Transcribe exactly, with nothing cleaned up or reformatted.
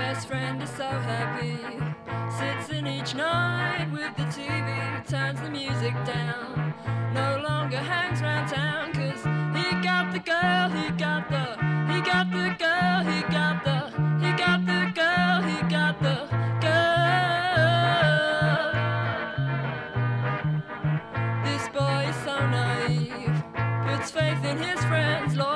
best friend is so happy. Sits in each night with the T V, turns the music down. No longer hangs round town, cause he got the girl, he got the, he got the girl, he got the, he got the girl, he got the girl. This boy is so naive, puts faith in his friends, Lord.